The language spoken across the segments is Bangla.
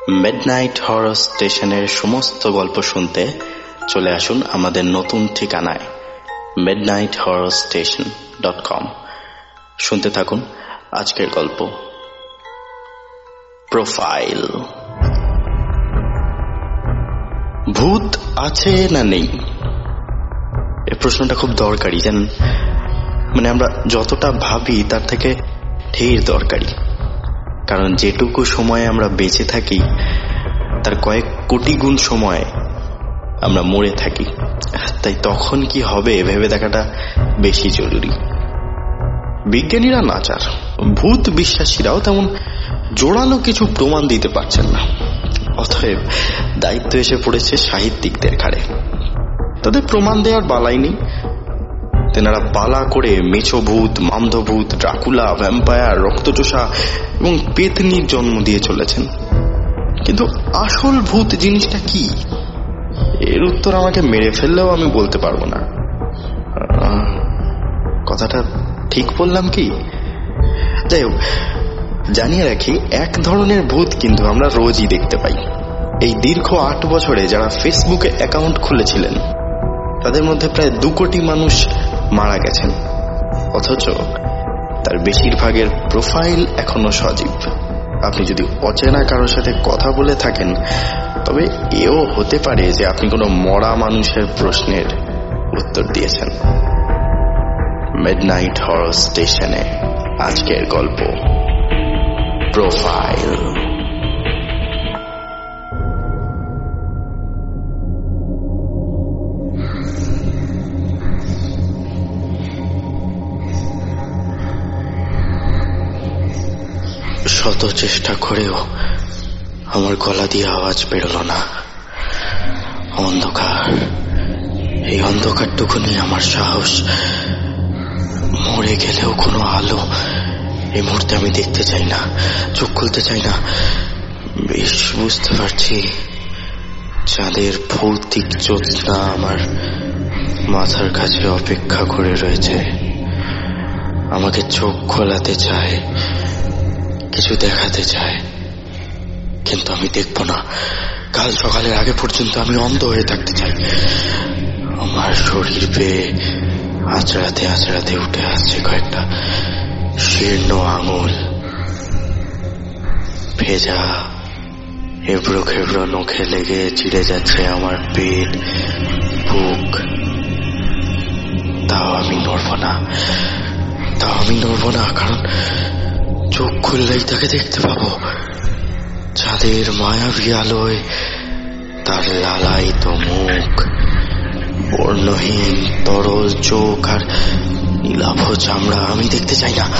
মিডনাইট হরর স্টেশনের সমস্ত গল্প শুনতে চলে আসুন আমাদের নতুন ঠিকানায় midnighthorrorstation.com। শুনতে থাকুন আজকের গল্প প্রোফাইল। ভূত আছে না নেই, এই প্রশ্নটা খুব দরকারি জানেন। আমরা যতটা ভাবি তার থেকে ঢের দরকারি, কারণ যেটুকু সময় আমরা বেঁচে থাকি তার কয়েক কোটি গুণ সময় আমরা মরে থাকি। তাই তখন কি হবে ভেবে দেখাটা বেশি জরুরি। বিজ্ঞানীরা নাচার, ভূত বিশ্বাসীরাও তেমন জোরালো কিছু প্রমাণ দিতে পারছেন না। অতএব দায়িত্ব এসে পড়েছে সাহিত্যিকদের ঘাড়ে। তাদের প্রমাণ দেওয়ার বালাই নেই। তেনারা পালা করে মেছো ভূত, মামধভূত, ড্রাকুলা, ভ্যাম্পায়ার, রক্তচোষা এবং পেতনির জন্ম দিয়ে চলেছেন। কিন্তু আসল ভূত জিনিসটা কি, এর উত্তর আমাকে মেরে ফেললেও আমি বলতে পারবো না। কথাটা ঠিক বললাম কি? যাই হোক, জানিয়ে রাখি, এক ধরনের ভূত কিন্তু আমরা রোজই দেখতে পাই। এই দীর্ঘ 8 বছরে যারা ফেসবুকে অ্যাকাউন্ট খুলেছিলেন তাদের মধ্যে প্রায় 2 কোটি মানুষ মারা গেছেন, অথচ তার বেশিরভাগের প্রোফাইল এখনো সজীব। আপনি যদি অচেনা কারোর সাথে কথা বলে থাকেন তবে এও হতে পারে যে আপনি কোনো মরা মানুষের প্রশ্নের উত্তর দিয়েছেন। মিডনাইট হরর স্টেশনে আজকের গল্প প্রোফাইল। শত চেষ্টা করেও আমার গলা দিয়ে আওয়াজ বেরোলো না। অন্ধকার, এই অন্ধকারটুকু নেই আমার সাহস। মরে গেলেও কোনো আলো এই মুহূর্তে আমি দেখতে চাই না, চোখ খুলতে চাই না। বেশ বুঝতে পারছি চাঁদের ভৌতিক জ্যোৎস্না আমার মাথার কাছে অপেক্ষা করে রয়েছে, আমাকে চোখ খোলাতে চায়, কিছু দেখাতে চায়। কিন্তু আমি দেখব না। কাল সকালের আগে পর্যন্ত আমি অন্ধ হয়ে থাকতে চাই। আমার শরীর বেয়ে আঁচড়াতে আঁচড়াতে উঠে আসছে কয়েকটা শীর্ণ আঙুল। ভেজা এবড়ো খেবড়ো নখে লেগে চিড়ে যাচ্ছে আমার পেট, বুক। তাও আমি নড়ব না, কারণ চোখ খুললেই তাকে দেখতে পাবো। চাঁদের মায়াবী আলোয় তার লালায়িত মুখ, বর্ণহীন তরল চোখ আর নীলাভ চামড়া আমি দেখতে চাই না।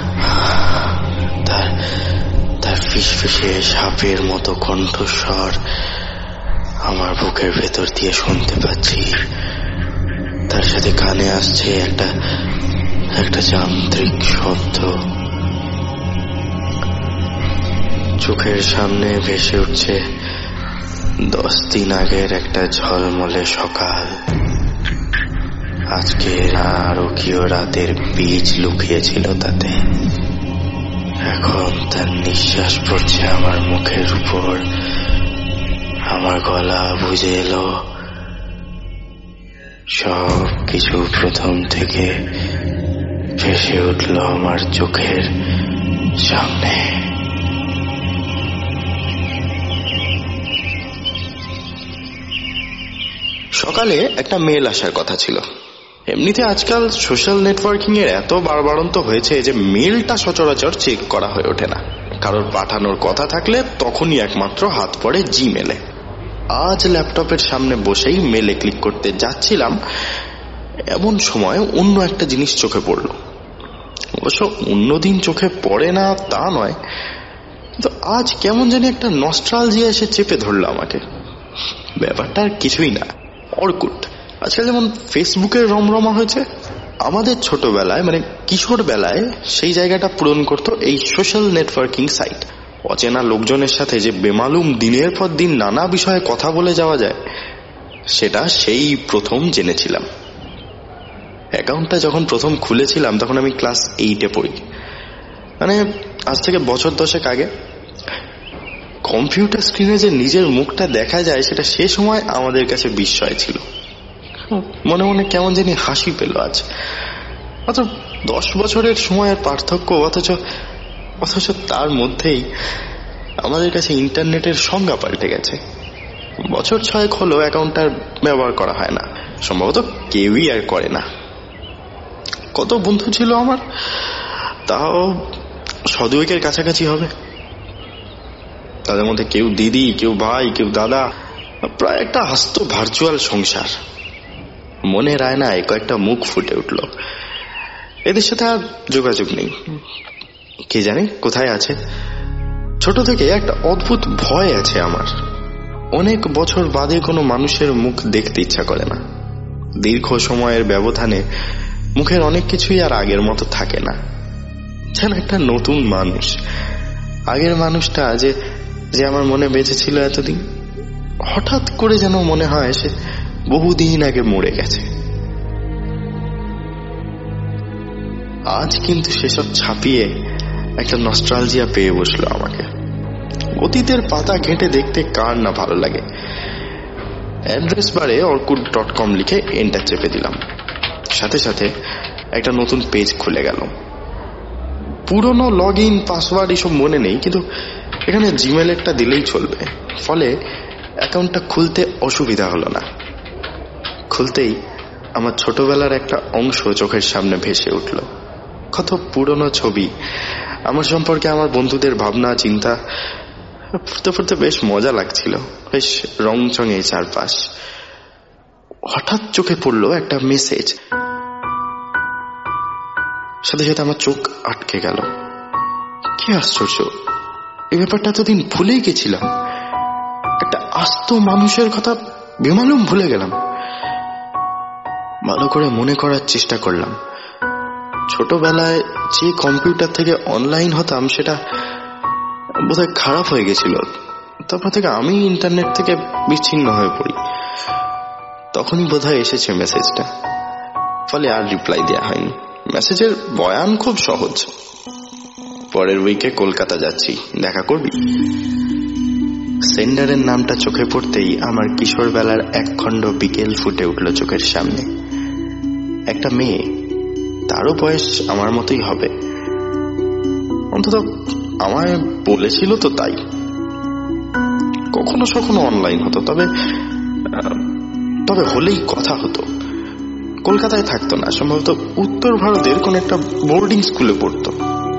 তার ফিসফিসে সাপের মতো কণ্ঠস্বর আমার বুকের ভেতর দিয়ে শুনতে পাচ্ছি। তার সাথে কানে আসছে একটা যান্ত্রিক শব্দ। চোখের সামনে ভেসে উঠছে 10 দিন আগের একটা ঝলমলে সকাল। আজকে নারকীয় রাতের বীজ লুকিয়েছিল তাতে। এখন তার নিঃশ্বাস পড়ছে আমার মুখের উপর, আমার গলা বুঝে এলো। সব কিছু প্রথম থেকে ভেসে উঠল আমার চোখের সামনে। সকালে একটা মেল আসার কথা ছিল। এমনিতে আজকাল সোশ্যাল নেটওয়ার্কিং এর এত বাড়বাড়ন্ত হয়েছে যে মেলটা সচরাচর চেক করা হয়ে ওঠে না। কারোর পাঠানোর কথা থাকলে তখনই একমাত্র হাত পড়ে জিমেলে। আজ ল্যাপটপের সামনে বসেই মেলে ক্লিক করতে যাচ্ছিলাম, এমন সময় অন্য একটা জিনিস চোখে পড়ল। অবশ্য অন্যদিন চোখে পড়ে না তা নয়, কিন্তু আজ কেমন জানি একটা নস্টালজিয়া এসে চেপে ধরল আমাকে। ব্যাপারটা আর কিছুই না, অর্কুট। আজকাল যেমন ফেসবুকের রমরমা হয়েছে, আমাদের ছোটবেলায় কিশোর বেলায় সেই জায়গাটা পূরণ করতো এই সোশ্যাল নেটওয়ার্কিং সাইট। অচেনা লোকজনের সাথে যে বেমালুম দিনের পর দিন নানা বিষয়ে কথা বলে যাওয়া যায়, সেটা সেই প্রথম জেনেছিলাম। অ্যাকাউন্টটা যখন প্রথম খুলেছিলাম তখন আমি ক্লাস 8-এ পড়ি, আজ থেকে বছর 10 আগে। কম্পিউটার স্ক্রিনে যে নিজের মুখটা দেখা যায় সেটা সে সময় আমাদের কাছে বিস্ময় ছিল। মনে মনে কেমন জানি হাসি পেল আজ। মাত্র 10 বছরের সময়ের পার্থক্য, অথচ তার মধ্যেই আমাদের কাছে ইন্টারনেটের সংজ্ঞা পাল্টে গেছে। বছর 6 হলো অ্যাকাউন্টটা ব্যবহার করা হয় না, সম্ভবত কেউই আর করে না। কত বন্ধু ছিল আমার, তাও 100-2 কাছাকাছি হবে। তাদের মধ্যে কেউ দিদি, কেউ ভাই, কেউ দাদা, প্রায় একটা আস্ত ভার্চুয়াল সংসার। মনের আয়নায় কয়েকটা মুখ ফুটে উঠল। এদের সাথে আর যোগাযোগ নেই, কে জানে কোথায় আছে। ছোট থেকে একটা অদ্ভুত ভয় আছে আমার। অনেক বছর বাদে কোনো মানুষের মুখ দেখতে ইচ্ছা করে না। দীর্ঘ সময়ের ব্যবধানে মুখের অনেক কিছুই আর আগের মতো থাকে না, যেন একটা নতুন মানুষ। আগের মানুষটা যে আমার মনে বেঁচে ছিল এতদিন, হঠাৎ করে যেন মনে হয় সে বহুদিন আগে মরে গেছে। আজ কিন্তু সেসব ছাপিয়ে একটা নস্টালজিয়া পেয়ে বসলো আমাকে। অতীতের পাতা ঘেঁটে দেখতে কার না ভালো লাগে। অ্যাড্রেস বারে orkut.com লিখে এন্টার চেপে দিলাম। সাথে সাথে একটা নতুন পেজ খুলে গেল। পুরনো লগ ইন, পাসওয়ার্ড এসব মনে নেই, কিন্তু এখানে জিমেলেরটা দিলেই চলবে। ফলে অ্যাকাউন্টটা খুলতে অসুবিধা হলো না। খুলতেই আমার ছোটবেলার একটা অংশ চোখের সামনে ভেসে উঠল। কত পুরনো ছবি, আমার সম্পর্কে আমার বন্ধুদের ভাবনা চিন্তা। পড়তে পড়তে বেশ মজা লাগছিল, বেশ রংচঙে চারপাশ। হঠাৎ চোখে পড়লো একটা মেসেজ। সাথে সাথে আমার চোখ আটকে গেল। কি আশ্চর্য, এই ব্যাপারটা এতদিন ভুলেই গেছিলাম। একটা আস্ত মানুষের কথা বেমালুম ভুলে গেলাম। ভালো করে মনে করার চেষ্টা করলাম। ছোটবেলায় যে কম্পিউটার থেকে অনলাইন হতাম সেটা বোধহয় খারাপ হয়ে গেছিল। তারপর থেকে আমি ইন্টারনেট থেকে বিচ্ছিন্ন হয়ে পড়ি। তখনই বোধহয় এসেছে মেসেজটা, ফলে আর রিপ্লাই দেওয়া হয়নি। মেসেজের বয়ান খুব সহজ, পরের উইকে কলকাতা যাচ্ছি, দেখা করবি। সেন্ডারের নামটা চোখে পড়তেই আমার কিশোর বেলার এক খণ্ড বিকেল ফুটে উঠল চোখের সামনে। একটা মেয়ে, তারও বয়স আমার মতোই হবে, অন্তত আমায় বলেছিল তো তাই। কখনো কখনো অনলাইন হতো, তবে হলেই কথা হতো। কলকাতায় থাকতো না, সম্ভবত উত্তর ভারতের কোন একটা বোর্ডিং স্কুলে পড়তো।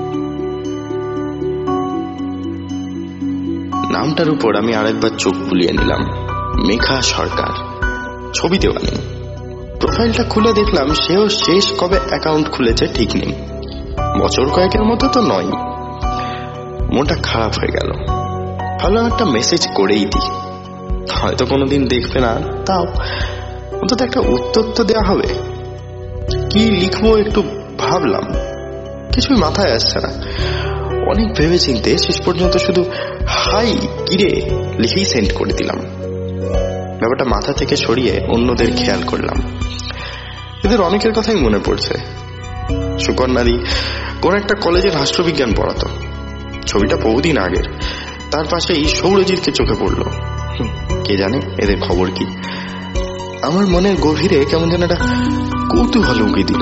নামটার উপর আমি আরেকবার চোখ বুলিয়ে নিলাম। মেঘা সরকার, ছবি দেওয়া নেই। প্রোফাইলটা খুলে দেখলাম সেও শেষ কবে অ্যাকাউন্ট খুলেছে ঠিক নেই। বছর কয়েকের মতো তো নয়। মনটা খারাপ হয়ে গেল। ভাবলাম একটা মেসেজ করেই দিই, হয়তো কোনোদিন দেখবে না, তাও অন্তত একটা উত্তর তো দেওয়া হবে। কি লিখবো একটু ভাবলাম, কিছুই মাথায় আসছে না। অনেক ভেবে চিনতে শেষ পর্যন্ত শুধু হাই কিরে লিখেই সেন্ড করে দিলাম। ব্যাপারটা মাথা থেকে সরিয়ে অন্যদের খেয়াল করলাম। এদের অনেকের কথাই মনে পড়ছে। সুকন্যাদি কোন একটা কলেজের রাষ্ট্রবিজ্ঞান পড়াতো। ছবিটা বহুদিন আগের। তার পাশেই সৌরজিৎকে চোখে পড়ল। কে জানে এদের খবর কি। আমার মনের গভীরে কেমন যেন একটা কৌতূহল উকি দিল।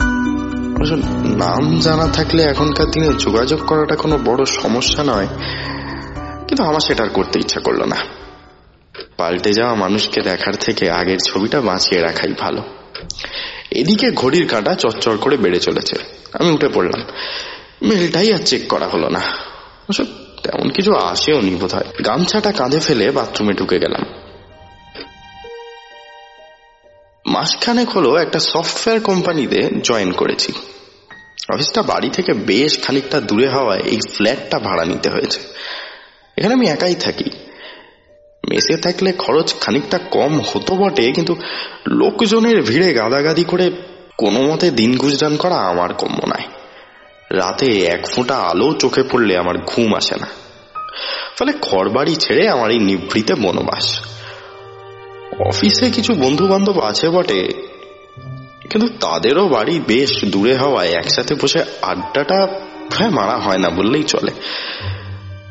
নাম জানা থাকলে এখনকার দিনে যোগাযোগ করাটা কোনো বড় সমস্যা নয়, কিন্তু আমার সেটা আর করতে ইচ্ছা করলো না। পাল্টে যাওয়া মানুষকে দেখার থেকে আগের ছবিটা বাঁচিয়ে রাখাই ভালো। এদিকে ঘড়ির কাঁটা চচ্চর করে বেড়ে চলেছে। আমি উঠে পড়লাম। মেলটাই আর চেক করা হলো না। তেমন কিছু আসেও নি বোধ হয়। গামছাটা কাঁধে ফেলে বাথরুমে ঢুকে গেলাম। মাসখানেক হলো একটা সফটওয়্যার কোম্পানিতে জয়েন করেছি। অফিসটা বাড়ি থেকে বেশ খানিকটা দূরে হওয়ায় এই ফ্ল্যাটটা ভাড়া নিতে হয়েছে। এখানে আমি একাই থাকি। মেসে থাকলে খরচ খানিকটা কম হতো বটে, কিন্তু লোকজনের ভিড়ে গাদাগাদি করে কোনো মতে দিন গুজরান করা আমার কম্য নয়। রাতে এক ফোঁটা আলো চোখে পড়লে আমার ঘুম আসে না। ফলে ঘরবাড়ি ছেড়ে আমার এই নিভৃতে বনবাস। অফিসে কিছু বন্ধু বান্ধব আছে বটে, কিন্তু তাদেরও বাড়ি বেশ দূরে হওয়ায় একসাথে বসে আড্ডাটা প্রায় মারা হয় না বললেই চলে।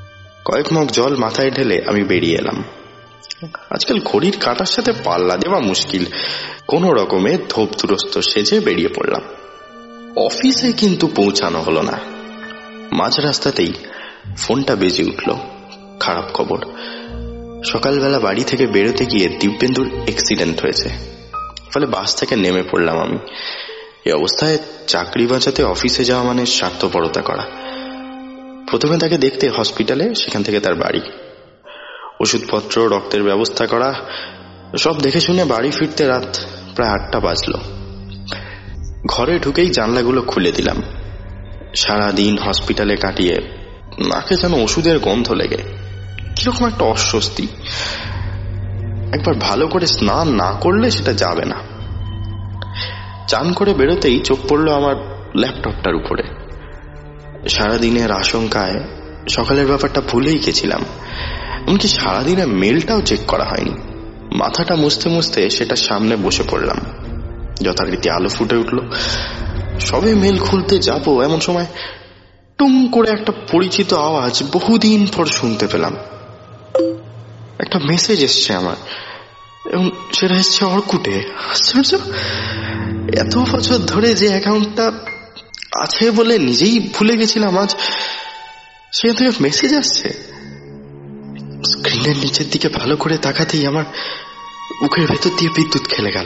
কয়েক মগ জল মাথায় ঢেলে আমি বেরিয়ে এলাম। আজকাল ঘড়ির কাঁটার সাথে পাল্লা দেওয়া মুশকিল, কোনো রকমে ধোপ দুরস্ত সেজে বেরিয়ে পড়লাম। অফিসে কিন্তু পৌঁছানো হলো না। মাঝ রাস্তাতেই ফোনটা বেজে উঠল। খারাপ খবর, সকালবেলা বাড়ি থেকে বেরোতে গিয়ে দিব্যেন্দুর অ্যাক্সিডেন্ট হয়েছে। ফলে বাস থেকে নেমে পড়লাম আমি। এই অবস্থায় চাকরি বাঁচাতে অফিসে যাওয়া মানে স্বার্থপরতা করা। প্রথমে তাকে দেখতে হসপিটালে, সেখান থেকে তার বাড়ি, ওষুধপত্র, রক্তের ব্যবস্থা করা, সব দেখে শুনে বাড়ি ফিরতে রাত প্রায় 8টা বাজলো। ঘরে ঢুকেই জানলাগুলো খুলে দিলাম। সারাদিন হসপিটালে কাটিয়ে নাকে যেন ওষুধের গন্ধ লেগে কিরকম একটা অস্বস্তি। একবার ভালো করে স্নান না করলে সেটা যাবে না। চান করে বেরোতেই চোখ পড়ল আমার ল্যাপটপটার উপরে। সারাদিনের আশঙ্কায় সকালের ব্যাপারটা ভুলেই গেছিলাম। এমনকি সারাদিনে মেলটাও চেক করা হয়নি। মাথাটা মুছতে মুছতে সেটার সামনে বসে পড়লাম। যথারীতি আলো ফুটে উঠল। সবে মেল খুলতে যাব এমন সময় টুম করে একটা পরিচিত আওয়াজ বহুদিন পর শুনতে পেলাম। একটা মেসেজ এসছে আমার, এবং সেটা এসছে অর্কুটে। আশ্চর্য, এত বছর ধরে যে অ্যাকাউন্টটা আছে বলে নিজেই ভুলে গেছিলাম, আজ সেখান থেকে মেসেজ আসছে। স্ক্রিনের নিচের দিকে ভালো করে তাকাতেই আমার বুকের ভেতর দিয়ে বিদ্যুৎ খেলে গেল।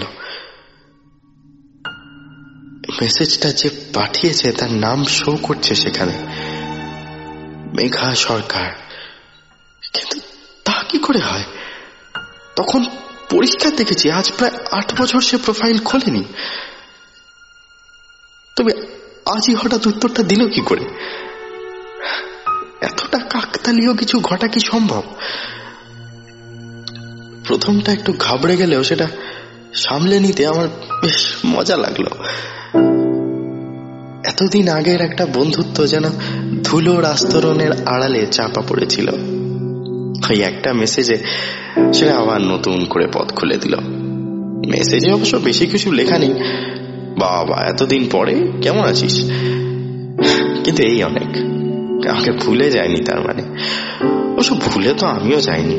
মেসেজটা যে পাঠিয়েছে তার নাম শো করছে সেখানে, মেঘা সরকার। কিন্তু তা কি করে হয়? তখন পরিষ্কার দেখেছি আজ প্রায় 8 বছর সে প্রোফাইল খোলেনি। তবে আজই হঠাৎ উত্তরটা দিল কি করে? এতটা কাকতালীয় কিছু ঘটা কি সম্ভব? প্রথমটা একটু ঘাবড়ে গেলেও সেটা সামলে নিতে আমার বেশ মজা লাগলো। এতদিন আগের একটা বন্ধুত্ব যেন ধুলোর আস্তরণের আড়ালে চাপা পড়েছিল। ওই একটা মেসেজে সেটা আবার নতুন করে পথ খুলে দিল। মেসেজে অবশ্য বেশি কিছু লেখা নেই, বাবা এতদিন পরে কেমন আছিস, কিন্তু এই অনেক। আমাকে ভুলে যায়নি তার মানে। অবশ্য ভুলে তো আমিও যাইনি।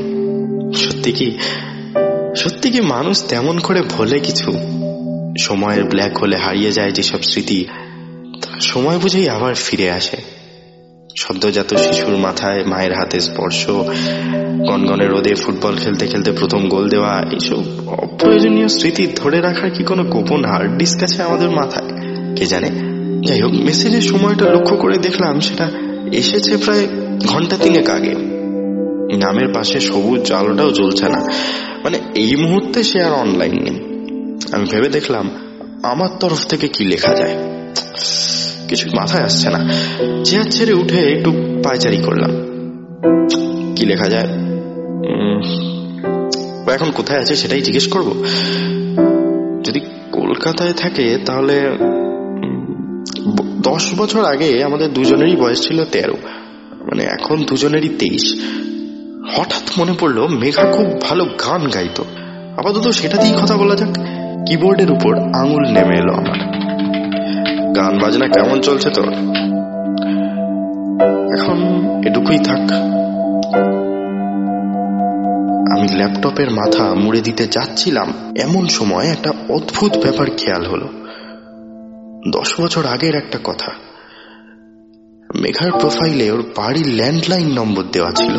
সত্যি কি মানুষ তেমন করে ভোলে কিছু? সময়ের ব্ল্যাক হোলে হারিয়ে যায় যেসব স্মৃতি, সময় বুঝেই আবার ফিরে আসে। সদ্যজাত শিশুর মাথায় মায়ের হাতে স্পর্শ, গনগনে রোদে ফুটবল খেলতে খেলতে প্রথম গোল দেওয়া, এইসব অপ্রয়োজনীয় স্মৃতি ধরে রাখার কি কোনো গোপন হার্ড ডিস্ক আছে আমাদের মাথায়? কে জানে। যাই হোক, মেসেজের সময়টা লক্ষ্য করে দেখলাম সেটা এসেছে প্রায় ঘন্টা 3 আগে। নামের পাশে সবুজ আলোটাও জ্বলছে না, মানে এই মুহূর্তে সে আর অনলাইন নেই। আমি ভেবে দেখলাম আমার তরফ থেকে কি লেখা যায়। কিছু মাথায় আসছে না। চেয়ার ছেড়ে উঠে একটু পায়চারি করলাম। কি লেখা যায়? এখন কোথায় আছে সেটাই জিজ্ঞেস করব। যদি কলকাতায় থাকে তাহলে 10 বছর আগে আমাদের দুজনেরই বয়স ছিল 13, মানে এখন দুজনেরই 23। হঠাৎ মনে পড়লো মেঘা খুব ভালো গান গাইতো। আপাতত সেটা দিয়েই কথা বলা যাক। কিবোর্ডের উপর আঙুল নেমে এলো আমার। গান বাজনা কেমন চলছে তোর? এখন এটুকুই থাক। আমি ল্যাপটপের মাথা মুড়ে দিতে যাচ্ছিলাম, এমন সময় একটা অদ্ভুত ব্যাপার খেয়াল হলো। 10 বছর আগের একটা কথা। মেঘার প্রোফাইলে ওর বাড়ির ল্যান্ডলাইন নম্বর দেওয়া ছিল।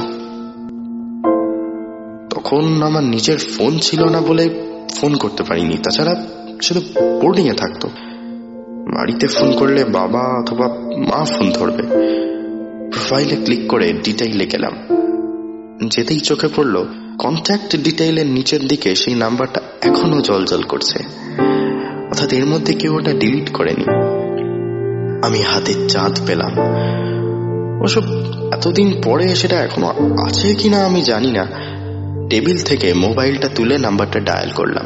তখন আমার নিজের ফোন ছিল না বলে ফোন করতে পারিনি। তাছাড়া সে তো বোর্ডিং এ থাকতো। বাড়িতে ফোন করলে বাবা অথবা মা ফোন ধরবে। প্রোফাইলে ক্লিক করে ডিটেইলে গেলাম। যেতেই চোখে পড়লো কন্ট্যাক্ট ডিটেইলের নিচের দিকে সেই নাম্বারটা এখনো জলজল করছে, অর্থাৎ এর মধ্যে কেউ ওটা ডিলিট করেনি। আমি হাতে চাঁদ পেলাম। ওসব এতদিন পরে সেটা এখনো আছে কিনা আমি জানি না। টেবিল থেকে মোবাইলটা তুলে নাম্বারটা ডায়াল করলাম।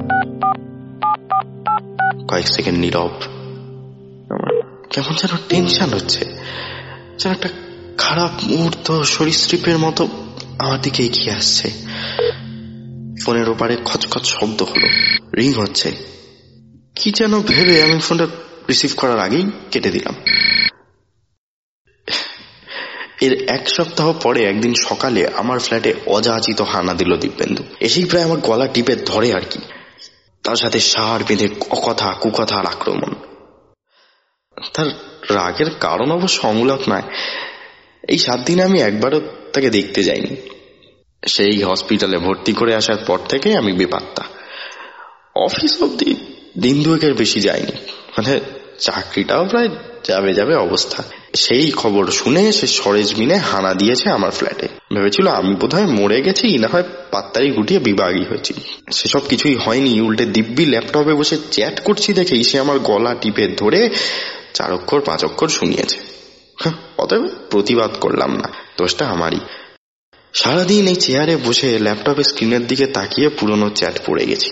কয়েক সেকেন্ড নীরব। আমার কেমন যেন টেনশন হচ্ছে, যেন একটা খারাপ মুহূর্ত সরীসৃপের মতো আমার দিকে এগিয়ে আসছে। ফোনের ওপারে খচখচ শব্দ হলো, রিং হচ্ছে। কি যেন ভেবে আমি ফোনটা রিসিভ করার আগেই কেটে দিলাম। এর 1 সপ্তাহ পরে একদিন সকালে আমার ফ্ল্যাটে অযাচিত হানা দিল দিব্যেন্দু। এসেই প্রায় আমার গলা টিপে ধরে আর কি, তার সাথে সার বেঁধে অকথা কুকথার আক্রমণ। তার রাগের কারণ অবশ্য অমূলক নয়। এই 7 দিনে আমি একবারও তাকে দেখতে যাইনি। সেই হসপিটালে ভর্তি করে আসার পর থেকে আমি বেপাত্তা। অফিস অব্দি দিন 2 বেশি যায়নি, মানে চাকরিটাও প্রায় যাবে যাবে অবস্থা। সেই খবর শুনে সে সরেজমিনে হানা দিয়েছে আমার ফ্ল্যাটে। ভেবেছিল আমি বোধহয় মরে গেছি, না হয় পাত্তারি গুটিয়ে বিভাগী হয়েছি। সেসব কিছুই হয়নি, উল্টে দিব্যি ল্যাপটপে বসে চ্যাট করছি দেখেই সে আমার গলা টিপে ধরে 4 অক্ষর 5 অক্ষর শুনিয়েছে। অতএব প্রতিবাদ করলাম না, দোষটা আমারই। সারাদিন এই চেয়ারে বসে ল্যাপটপের স্ক্রিনের দিকে তাকিয়ে পুরনো চ্যাট পড়ে গেছি।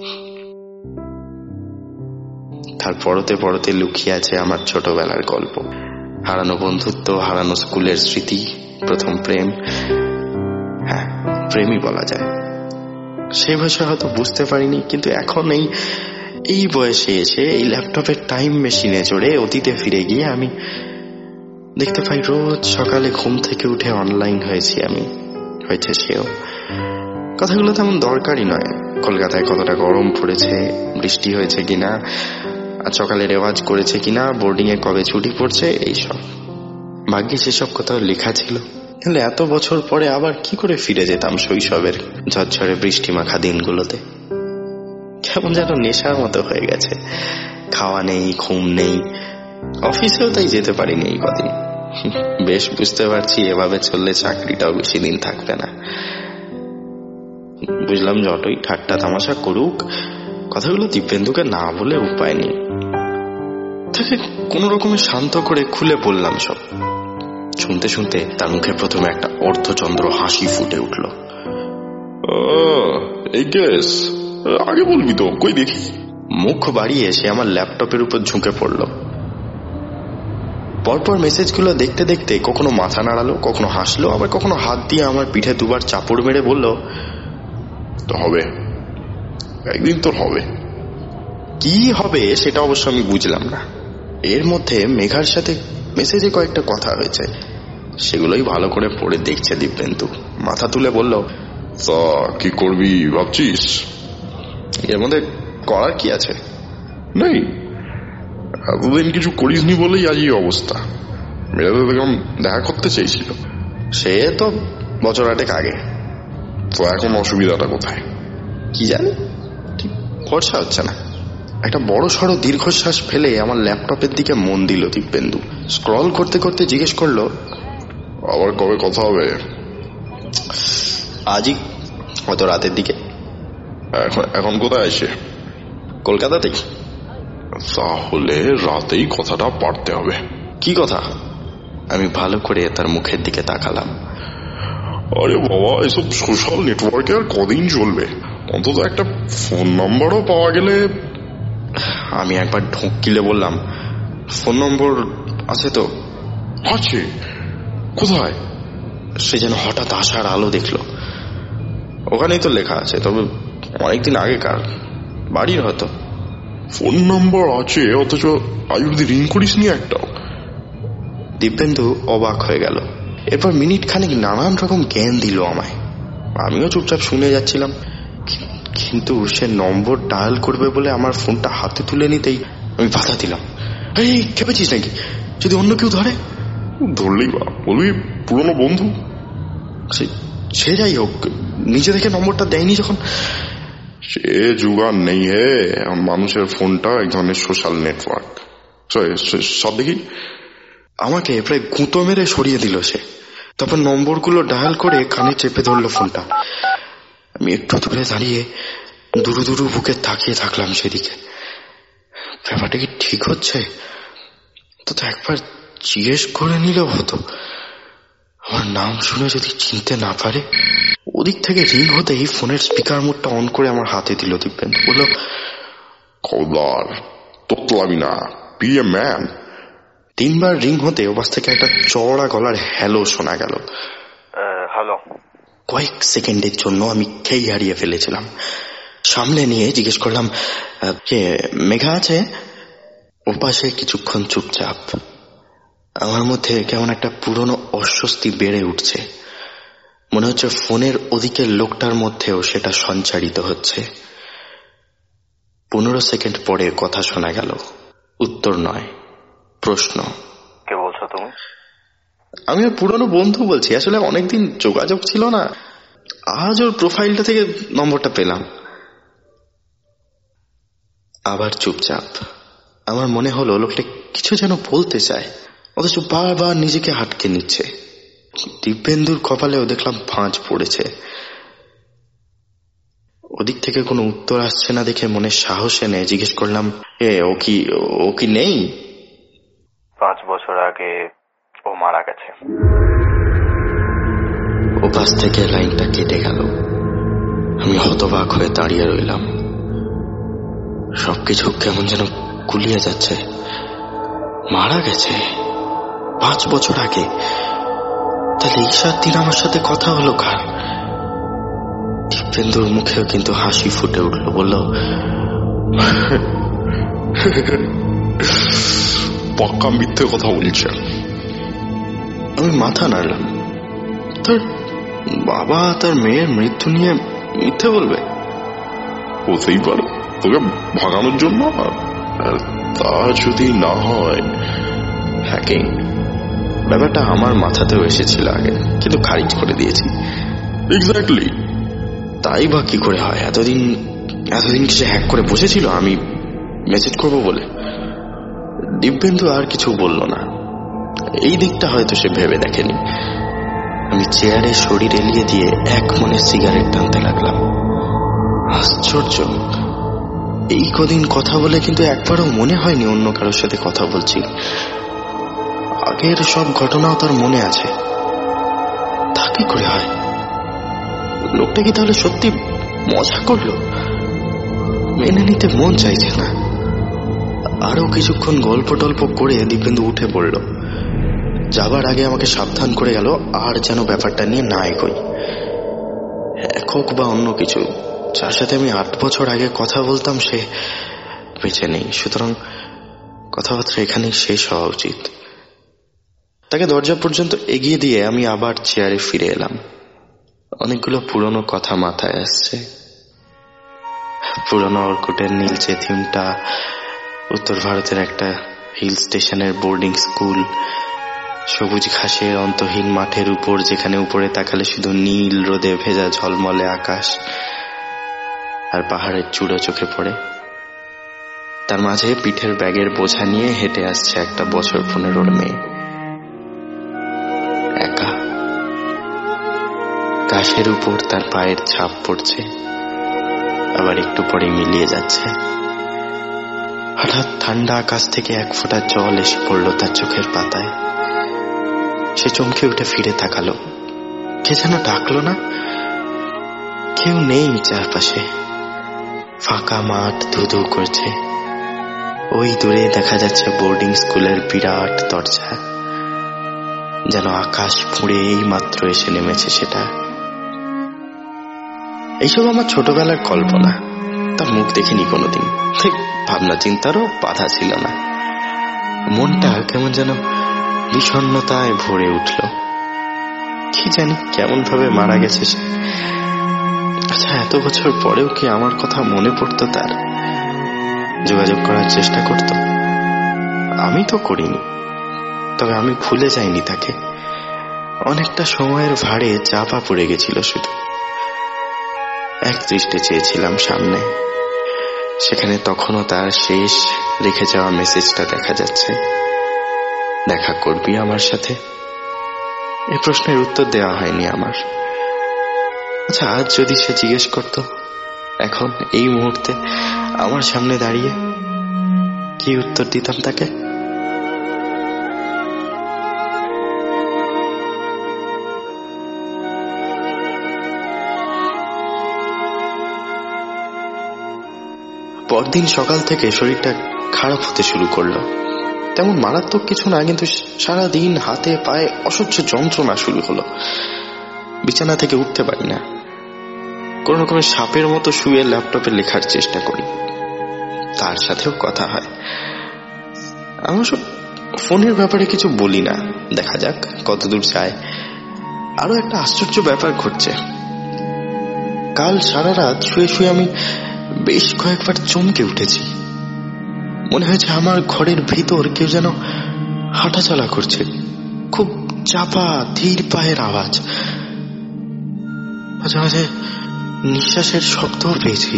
তার পরতে পরতে লুকিয়ে আছে আমার ছোটবেলার গল্প, হারানো বন্ধুত্ব, হারানো স্কুলের স্মৃতি, প্রথম প্রেম। হ্যাঁ, প্রেমই বলা যায়। সেই বয়সে হয়তো বুঝতে পারিনি, কিন্তু এখন এই বয়সে এসে এই ল্যাপটপের টাইম মেশিনে চড়ে অতীতে ফিরে গিয়ে আমি দেখতে পাই রোজ সকালে ঘুম থেকে উঠে অনলাইন হয়েছি আমি, হয়েছে সেও। কথাগুলো তেমন দরকারই নয়, কলকাতায় কতটা গরম পড়েছে, বৃষ্টি হয়েছে কিনা, আর সকালে রেওয়াজ করেছে কিনা, বোর্ডিং এ কবে ছুটি পড়ছে, এইসব। ভাগ্যে সেসব কোথাও লেখা ছিল, কিন্তু এত বছর পরে আবার কি করে ফিরে যেতাম শৈশবের ঝরঝরে বৃষ্টি মাখা দিনগুলোতে। কেমন যেন নেশার মতো হয়ে গেছে, খাওয়া নেই, ঘুম নেই, অফিসেও তাই যেতে পারিনি এই কদিন। বেশ বুঝতে পারছি এভাবে চললে চাকরিটাও বেশি দিন থাকবে না। বুঝলাম যতই ঠাট্টা তামাশা করুক, কথাগুলো দিব্যেন্দুকে না বলে উপায় নেই। তাকে কোন রকমে শান্ত করে খুলে বললাম সব। শুনতে শুনতে তার মুখে প্রথমে একটা অর্ধচন্দ্র হাসি ফুটে উঠল। এই কেস আগে বলবি তো, কই দেখি। মুখ বাড়িয়ে সে আমার ল্যাপটপের উপর ঝুঁকে পড়ল। পরপর মেসেজগুলো দেখতে দেখতে কখনো মাথা নাড়ালো, কখনো হাসলো, আবার কখনো হাত দিয়ে আমার পিঠে 2 বার চাপড় মেরে বলল, তো হবে, একদিন তোর হবে। কি হবে সেটা অবশ্য আমি বুঝলাম না। এর মধ্যে মেঘার সাথে মেসেজে কয়েকটা কথা হয়েছে, সেগুলোই ভালো করে পড়ে দেখছে দিব্যেন্দু। মাথা তুলে বলল, তা কি করবি ভাবছিস? এর মধ্যে করার কি আছে? নেই, এতদিন কিছু করিসনি বলেই আজ এই অবস্থা। মেয়েদের দেখলাম দেখা করতে চেয়েছিল। সে তো বছর 8 আগে। তো এখন অসুবিধাটা কোথায়? কি জানি, ঠিক ভরসা হচ্ছে না। একটা বড় সড়ো দীর্ঘশ্বাস ফেলে আমার ল্যাপটপের দিকে মন দিল দিব্যেন্দু। স্ক্রল করতে করতে জিজ্ঞেস করলো, আবার কবে কথা হবে? আজই, হয়তো রাতের দিকে। এখন কোথায় আসে? কলকাতাতেই। তাহলে রাতেই কথাটা পারতে হবে। কি কথা? আমি ভালো করে তার মুখের দিকে তাকালাম। আরে বাবা, এসব সোশ্যাল নেটওয়ার্কে আর কদিন চলবে? অন্তত একটা ফোন নাম্বারও পাওয়া গেলে। আমি একবার ঢোক গিলে বললাম, ফোন নম্বর আছে তো? আছে। কোথায়? সে যেন হঠাৎ আশার আলো দেখল। ওখানেই তো লেখা আছে, তবে অনেকদিন আগেকার, বাড়ির হয়তো। ফোন নাম্বার আছে, অথচ আজ অব্দি রিং করিস নি একটাও। দিব্যেন্দু অবাক হয়ে গেল। এরপর মিনিট খানিক নানান রকম জ্ঞান দিল আমায়। আমিও চুপচাপ শুনে যাচ্ছিলাম। কিন্তু সে নম্বর ডায়াল করবে বলে আমার ফোনটা হাতে তুলে নিতেই আমি বাধা দিলাম। এই খেপেছিস নাকি? যদি অন্য কেউ ধরে? ধরলেই বা বলবি পুরনো বন্ধু। সে যাই হোক, নিজে থেকে নম্বরটা দেয়নি যখন। সে জোগাড় নেই হে। মানুষের ফোনটা এক ধরনের সোশ্যাল নেটওয়ার্ক। সব দেখি। আমাকে প্রায় গুঁতো মেরে সরিয়ে দিল সে। তারপর নম্বরগুলো ডায়াল করে কানে চেপে ধরলো ফোনটা। আমি একটু দূরে দাঁড়িয়ে দুরু দুরু বুকে তাকিয়ে থাকলাম সেদিকে। ব্যাপারটা কি ঠিক হচ্ছে? তো একবার জিজ্ঞেস করে নিলেও হতো। আমার নাম শুনে যদি চিনতে না পারে। ওদিক থেকে রিং হতেই ফোনের স্পিকার মোডটা অন করে আমার হাতে দিল দিব্যেন্দু। বলল, খবরদার, তোতলাবি না, বি এ ম্যান। 3 বার রিং হতে ওপাশ থেকে একটা চওড়া গলার হ্যালো শোনা গেল। হ্যালো। কয়েক সেকেন্ডের জন্য আমি খেই হারিয়ে ফেলেছিলাম। সামনে নিয়ে জিজ্ঞেস করলাম, মেঘা আছে? ওপাশে কিছুক্ষণ চুপচাপ। আমার মধ্যে কেমন একটা পুরনো অস্বস্তি বেড়ে উঠছে। মনে হচ্ছে ফোনের ওদিকের লোকটার মধ্যেও সেটা সঞ্চারিত হচ্ছে। 15 সেকেন্ড পরে কথা শোনা গেল। উত্তর নয়, প্রশ্ন। কে বলছো তুমি? আমি ওর পুরনো বন্ধু বলছি। আসলে অনেকদিন যোগাযোগ ছিল না, আজ ওর প্রোফাইলটা থেকে নম্বরটা পেলাম। আবার চুপচাপ। আমার মনে হলো লোকটা কিছু যেন বলতে চায়, অথচ বারবার নিজেকে আটকে নিচ্ছে। দিব্যেন্দুর কপালেও দেখলাম ভাঁজ পড়েছে। ওদিক থেকে কোনো উত্তর আসছে না দেখে মনে সাহস এনে জিজ্ঞেস করলাম, ও কি নেই? 5 বছর আগে ও মারা গেছে। ও পাশ থেকে লাইনটা কেটে গেল। আমি হতবাক হয়ে দাঁড়িয়ে রইলাম। সবকিছু কেমন যেন গুলিয়ে যাচ্ছে। মারা গেছে 5 বছর আগে? তাহলে এই 7 দিন আমার সাথে কথা হলো কার? দিব্যেন্দুর মুখেও কিন্তু হাসি ফুটে উঠল। বলল, পাক্কা মিথ্যে কথা বলছে। আমি মাথা নাড়লাম। তোর বাবা তার মেয়ের মৃত্যু নিয়ে মিথ্যে বলবে? হতেই পারে, তোকে ভাগানোর জন্য। তা যদি না হয় হ্যাকিং ব্যাপারটা আমার মাথাতেও এসেছিল আগে, কিন্তু খারিজ করে দিয়েছি। এক্স্যাক্টলি। তাই বা কি করে হয়? এতদিন সে হ্যাক করে বসেছিল আমি মেসেজ করব বলে। দিব্যেন্দু আর কিছু বলল না। এই দিকটা হয়তো সে ভেবে দেখেনি। আমি চেয়ারে শরীর এলিয়ে দিয়ে এক মনে সিগারেট টানতে লাগলাম। আশ্চর্য, এই কদিন কথা বলে কিন্তু একবারও মনে হয়নি অন্য কারোর সাথে কথা বলছি। আগের সব ঘটনাও তার মনে আছে। তা কি করে হয়? লোকটা কি তাহলে সত্যি মজা করলো? মেনে নিতে মন চাইছে না। আরো কিছুক্ষণ গল্প টল্প করে দিব্যেন্দু উঠে পড়ল। যাবার আগে আমাকে সাবধান করে গেল আর যেন ব্যাপারটা নিয়ে না এগোই। একক বা অন্য কিছু, যার সাথে আমি 8 বছর আগে কথা বলতাম সে বেঁচে নেই। সুতরাং কথাবার্তা এখানেই শেষ হওয়া উচিত। তাকে দরজা পর্যন্ত এগিয়ে দিয়ে আমি আবার চেয়ারে ফিরে এলাম। অনেকগুলো পুরনো কথা মাথায় আসছে। পুরনো অর্কুটের নীলচে থিমটা, উত্তর ভারতের একটা হিল স্টেশনের বোর্ডিং স্কুল, সবুজ ঘাসের অন্তহীন মাঠের উপর যেখানে উপরে তাকালে শুধু নীল রোদে ভেজা ঝলমলে আকাশ আর পাহাড়ের চূড়ো চোখে পড়ে। তার মাঝে পিঠের ব্যাগের বোঝা নিয়ে হেঁটে আসছে একটা বছর 15-র মেয়ে, একা। ঘাসের উপর তার পায়ের ছাপ পড়ছে, আবার একটু পরে মিলিয়ে যাচ্ছে। হঠাৎ ঠান্ডা আকাশ থেকে এক ফোঁটা জল এসে পড়ল তার চোখের পাতায়। সে চমকে উঠে ফিরে তাকালো। কে যেন ডাকলো না? কেউ নেই চারপাশে। ফাঁকা মাঠ ধুধু করছে। ওই দূরে দেখা যাচ্ছে বোর্ডিং স্কুলের বিরাট দরজা, যেন আকাশ ফুঁড়ে এই মাত্র এসে নেমেছে সেটা। এইসব আমার ছোটবেলার কল্পনা। তার মুখ দেখিনি কোনোদিন, ঠিক ভাবনা চিন্তারও বাধা ছিল না। মনটা কেমন যেন বিষণ্ণতায় ভরে উঠল। কি জানি কেমন ভাবে মারা গেছে সে। আচ্ছা, এত বছর পরেও কি আমার কথা মনে পড়তো তার? যোগাযোগ করার চেষ্টা করত? আমি তো করিনি, তবে আমি ভুলে যাইনি তাকে। অনেকটা সময়ের ভারে চাপা পড়ে গেছিল শুধু। এক দৃষ্টে চেয়েছিলাম সামনে, সেখানে তখনও তার শেষ রেখে যাওয়া মেসেজটা দেখা যাচ্ছে। দেখা করবি আমার সাথে? এই প্রশ্নের উত্তর দেওয়া হয়নি আমার। আচ্ছা, আজ যদি সে জিজ্ঞেস করত, এখন এই মুহূর্তে আমার সামনে দাঁড়িয়ে, কি উত্তর দিতাম তাকে? পরদিন সকাল থেকে শরীরটা খারাপ হতে শুরু করলো। তেমন মারাত্মক কিছু না, কিন্তু সারাদিন হাতে পায়ে অসহ্য যন্ত্রণা শুরু হলো। বিছানা থেকে উঠতে পারি না। কোন রকমের সাপের মতো শুয়ে ল্যাপটপে লেখার চেষ্টা করি। তার সাথেও কথা হয়। আমার সব ফোনের ব্যাপারে কিছু বলি না, দেখা যাক কতদূর যায়। আরো একটা আশ্চর্য ব্যাপার ঘটছে। কাল সারা রাত শুয়ে শুয়ে আমি বেশ কয়েকবার চমকে উঠেছি। মনে হয়েছে আমার ঘরের ভিতর কেউ যেন হাঁটাচলা করছে, খুব চাপা ধীর পায়ের আওয়াজ। মাঝে মাঝে নিঃশ্বাসের শব্দও পেয়েছি।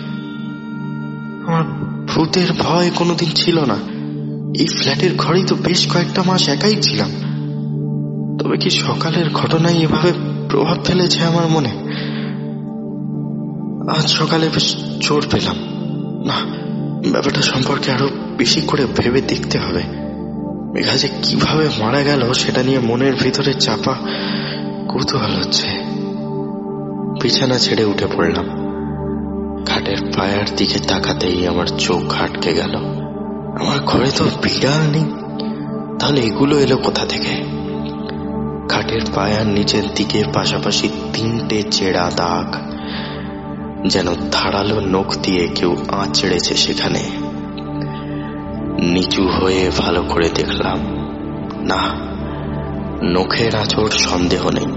আমার ভূতের ভয় কোনোদিন ছিল না। এই ফ্ল্যাটের ঘরেই তো বেশ কয়েকটা মাস একাই ছিলাম। তবে কি সকালের ঘটনাই এভাবে প্রভাব ফেলেছে আমার মনে? আজ সকালে বেশ জোর পেলাম। না, ব্যাপারটা সম্পর্কে আরো বেশি করে ভেবে দেখতে হবে। মেঘা যে কিভাবে মারা গেল সেটা নিয়ে মনের ভিতরে চাপা কৌতূহল হচ্ছে। বিছানা ছেড়ে উঠে পড়লাম। খাটের পায়ার দিকে তাকাতেই আমার চোখ আটকে গেল। আমার ঘরে তো বিড়াল নেই, তাহলে এগুলো এলো কোথা থেকে? খাটের পায়ার নিচের দিকে পাশাপাশি 3টে চেরা দাগ, যেন ধারালো নখ দিয়ে কেউ আঁচড়েছে সেখানে। নিচু হয়ে ভালো করে দেখলাম, না, নখের আঁচড় সন্দেহ নেই।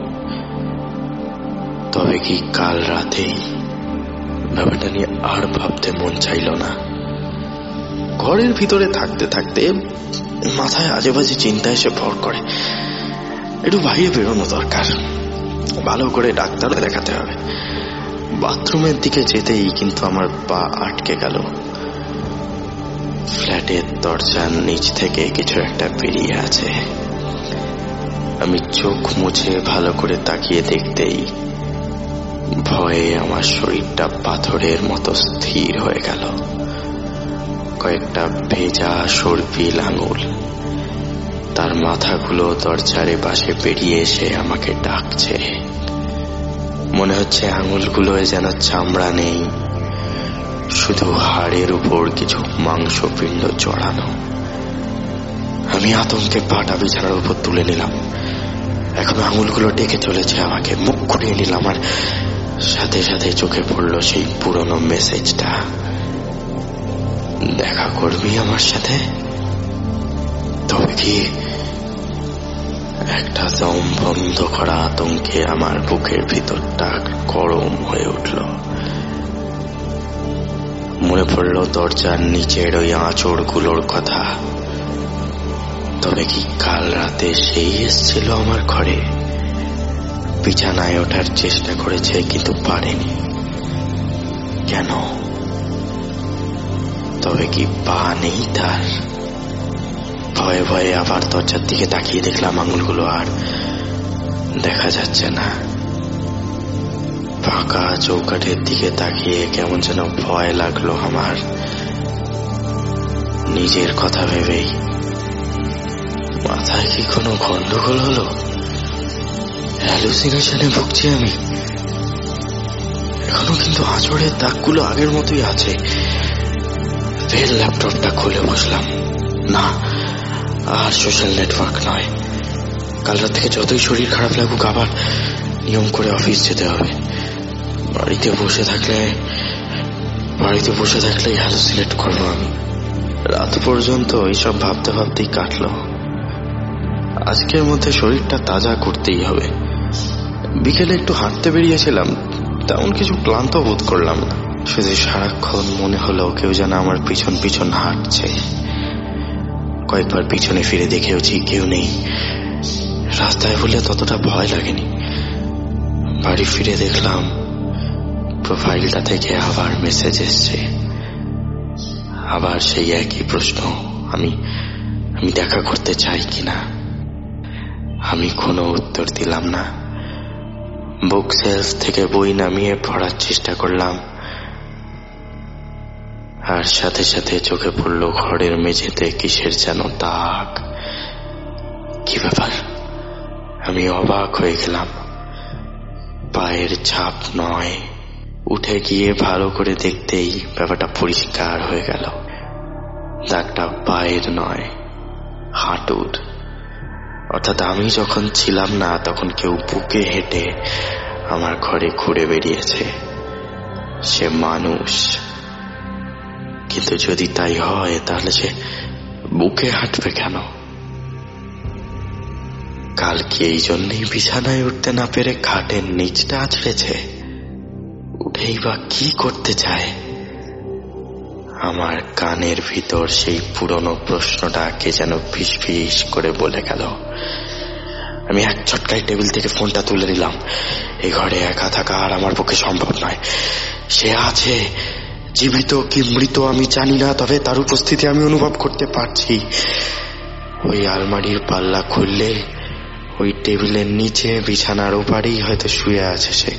তবে কি কাল রাতেই? ব্যাপারটা নিয়ে আর ভাবতে মন চাইল না। ঘরের ভিতরে থাকতে থাকতে মাথায় আজে বাজে চিন্তা এসে ভর করে। একটু বাইরে বেরোনো দরকার, ভালো করে ডাক্তার দেখাতে হবে। বাথরুমের দিকে যেতেই কিন্তু আমার পা আটকে গেল। ফ্ল্যাটের দরজার নিচ থেকে কিছু একটা বেরিয়ে আছে। আমি চোখ মুছে ভালো করে তাকিয়ে দেখতেই ভয়ে আমার শরীরটা পাথরের মতো স্থির হয়ে গেল। কয়েকটা ভেজা সর্পিল আঙুল, তার মাথাগুলো দরজার পাশে বেরিয়ে এসে আমাকে ডাকছে। মনে হচ্ছে আঙুলগুলোয় যেন চামড়া নেই, শুধু হাড়ের উপর কিছু মাংসপিণ্ড জড়ানো। আমি আতঙ্কে পাটা বিছানার উপর তুলে নিলাম। এখন আঙুলগুলো ডেকে চলেছে আমাকে। মুখ ঘুরিয়ে নিলাম আর সাথে সাথে চোখে পড়ল সেই পুরনো মেসেজটা। দেখা করবি আমার সাথে? তবে কি? একটা দম বন্ধ করা আতঙ্কে আমার বুকের ভিতরটা গরম হয়ে উঠল। মনে পড়ল দরজার নিচের ওই আঁচড়গুলোর কথা। তবে কি কাল রাতে সেই এসেছিল আমার ঘরে? বিছানায় ওঠার চেষ্টা করেছে কিন্তু পারেনি। কেন? তবে কি পা নেই তার? ভয়ে ভয়ে আবার দরজার দিকে তাকিয়ে দেখলাম আঙুলগুলো আর দেখা যাচ্ছে না। ফাঁকা চৌকাঠের দিকে তাকিয়ে কেমন যেন ভয় লাগলো আমার। নিজের কথা ভেবেই মাথায় কি কোনো গন্ডগোল হলো? হ্যালুসিনেশনে ভুগছি আমি। এখনো কিন্তু আঁচড়ের দাগগুলো আগের মতোই আছে। ফের ল্যাপটপটা খুলে বসলাম। না, আর সোশ্যাল নেটওয়ার্ক নয়। কাল রাত থেকে যতই শরীর খারাপ লাগুক আবার নিয়ম করে অফিস যেতে হবে। বাড়িতে বসে থাকলেই হ্যালুসিনেট করবো আমি। রাত পর্যন্ত এইসব ভাবতে ভাবতেই কাটলো। আজকের মধ্যে শরীরটা তাজা করতেই হবে। বিকেলে একটু হাঁটতে বেরিয়েছিলাম, তেমন কিছু ক্লান্ত বোধ করলাম না। শুধু সারাক্ষণ মনে হলো কেউ যেন আমার পিছন পিছন হাঁটছে। কয়েকবার পিছনে ফিরে দেখেওছি, কেউ নেই। রাস্তায় বলে ততটা ভয় লাগেনি। বাড়ি ফিরে দেখলাম প্রোফাইলটা থেকে আবার মেসেজ এসছে। আবার সেই একই প্রশ্ন, আমি দেখা করতে চাই কিনা। আমি কোনো উত্তর দিলাম না। বুক সেলফ থেকে বই নামিয়ে পড়ার চেষ্টা করলাম। আর সাথে সাথে চোখে পড়ল ঘরের মেঝেতে কিসের যেন দাগ। কি ব্যাপার? আমি অবাক হয়ে গেলাম। পায়ের ছাপ নয়। উঠে গিয়ে ভালো করে দেখতেই ব্যাপারটা পরিষ্কার হয়ে গেল। দাগটা পায়ের নয়, হাঁটুর। অর্থাৎ আমি যখন ছিলাম না তখন কেউ বুকে হেঁটে আমার ঘরে ঘুরে বেরিয়েছে। সে মানুষ। কিন্তু যদি তাই হয় তাহলে সে বুকে হাঁটবে কেন? কালকে এই জন্যই বিছানায় উঠতে না পেরে খাটের নিচটা আছড়েছে। উঠেই বা কি করতে চায়? আমার কানের ভিতর সেই পুরনো প্রশ্নটা কে যেন ফিস ফিস করে বলে গেল। আমি এক ঝটকায় টেবিল থেকে ফোনটা তুলে নিলাম। এই ঘরে একা থাকা আর আমার পক্ষে সম্ভব নয়। সে আছে, জীবিত কি মৃত আমি জানি না, তবে তার উপস্থিতি আমি অনুভব করতে পারছি। ওই আলমারির পাল্লা খুললে ওই টেবিলের নিচে বিছানার ওপারেই হয়তো শুয়ে আছে সে।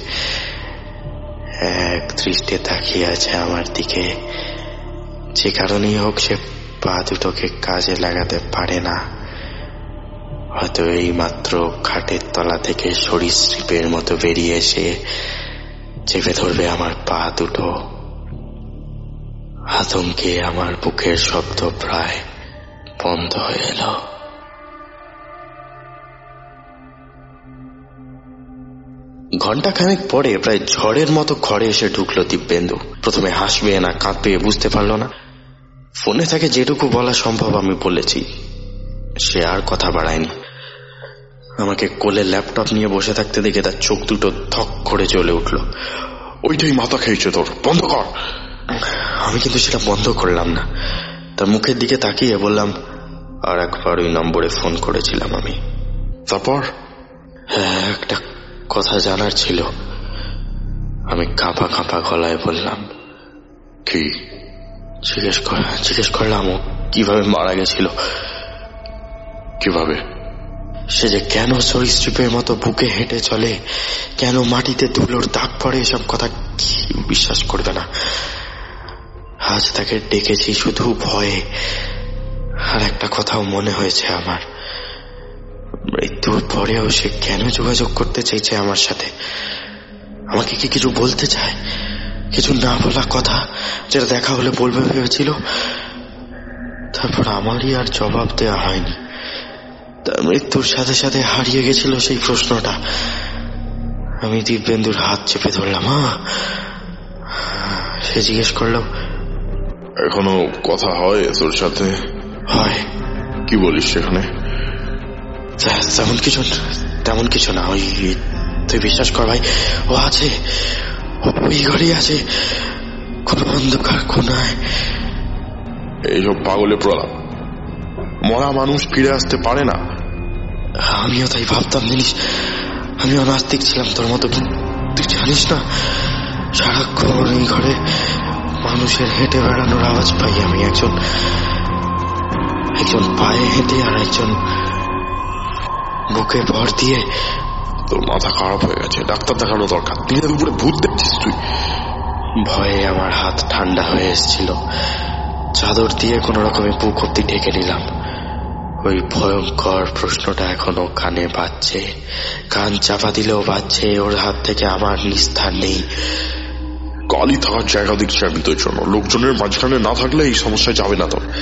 এক দৃষ্টে তাকিয়ে আছে আমার দিকে। যে কারণেই হোক সে পা দুটোকে কাজে লাগাতে পারে না। হয়তো এই মাত্র খাটের তলা থেকে সরীসৃপের মতো বেরিয়ে এসে চেপে ধরবে আমার পা দুটো। আতঙ্কে আমার বুকের শব্দ প্রায় বন্ধ হয়ে এলো। ঘণ্টাখানেক পরে প্রায় ঝড়ের মতো ঘরে এসে ঢুকলো দিব্যেন্দু। প্রথমে হাসবে না কাঁদবে বুঝতে পারল না। ফোনে তাকে যেটুকু বলা সম্ভব আমি বলেছি। সে আর কথা বাড়ায়নি। আমাকে কোলে ল্যাপটপ নিয়ে বসে থাকতে দেখে তার চোখ দুটো ধক করে জ্বলে উঠল। ওইটাই মাথা খেয়েছে তোর, বন্ধ কর। আমি কিন্তু সেটা বন্ধ করলাম না। তার মুখের দিকে তাকিয়ে বললাম, আর একবার ওই নম্বরে ফোন করেছিলাম আমি। তারপর? হ্যাঁ, একটা কথা জানার ছিল। আমি কাঁপা কাঁপা গলায় বললাম। কি? জিজ্ঞেস করলাম ও কিভাবে মারা গেছিল। কিভাবে? সে যে কেন সরীসৃপের মতো বুকে হেঁটে চলে, কেন মাটিতে ধুলোর দাগ পড়ে, এসব কথা কি বিশ্বাস করবে না। আজ তাকে ডেকেছি শুধু ভয়ে। আর একটা কথাও মনে হয়েছে আমার, মৃত্যুর পরেও সে কেন যোগাযোগ করতে চাইছে আমার সাথে। আমাকে কি কিছু বলতে চায়? কিছু না বলা কথা যেটা দেখা হলে বলবে ভেবেছিল। তারপর আমারই আর জবাব দেওয়া হয়নি। তার মৃত্যুর সাথে সাথে হারিয়ে গেছিল সেই প্রশ্নটা। আমি দিব্যেন্দুর হাত চেপে ধরলাম। সে জিজ্ঞেস করল, এখনো কথা হয় তোর সাথে? হয়। কি বলিস সেখানে? তেমন কিছু না। ওই তুই বিশ্বাস কর ভাই, ও আছে, ওই ঘরেই আছে, কোন অন্ধকার কোনায়। এইসব পাগলে প্রলাপ। মরা মানুষ ফিরে আসতে পারে না। আমিও তাই ভাবতাম জানিস। আমিও নাস্তিক ছিলাম তোর মতো। তুই জানিস না, সারাক্ষণ এই ঘরে মানুষের হেঁটে বেড়ানোর আওয়াজ পাই আমি। একজন পায়ে হেঁটে আর একজন বুকে ভর দিয়ে। তোর মাথা খারাপ হয়ে গেছে, ডাক্তার দেখানো দরকার। দিনের উপরে ভূত দেখছিস তুই? ভয়ে আমার হাত ঠান্ডা হয়ে এসেছিল। চাদর দিয়ে কোন রকমে বুক অব্দি ঢেকে নিলাম। ওই ভয়ঙ্কর প্রশ্নটা এখনো কানে বাজছে। কান চাপা দিলেও বাজছে। ওর হাত থেকে আমার নিস্তার নেই। কালি থাকার জায়গা দেখছি আমি তোর জন্য। লোকজনের মাঝখানে না থাকলে এই সমস্যায় যাবে না তোর।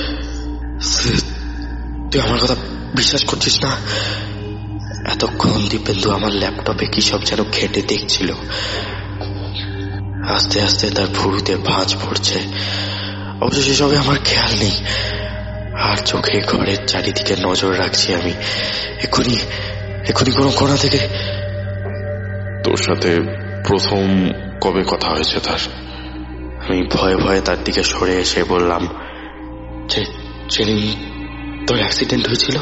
তুই আমার কথা বিশ্বাস করছিস না? এতক্ষণ দিব্যেন্দু আমার ল্যাপটপে কি সব যেন ঘেটে দেখছিল। আস্তে আস্তে তার ভুরুতে ভাঁজ পড়ছে। অবশ্য সেসবে আমার খেয়াল নেই। আর চোখে ঘরের চারিদিকে নজর রাখছি আমি। এক্ষুনি কোনো কোণা থেকে। তোর সাথে প্রথম কবে কথা হয়েছে তার? আমি ভয়ে ভয়ে তার দিকে সরে এসে বললাম, যেদিন তোর অ্যাক্সিডেন্ট হয়েছিল।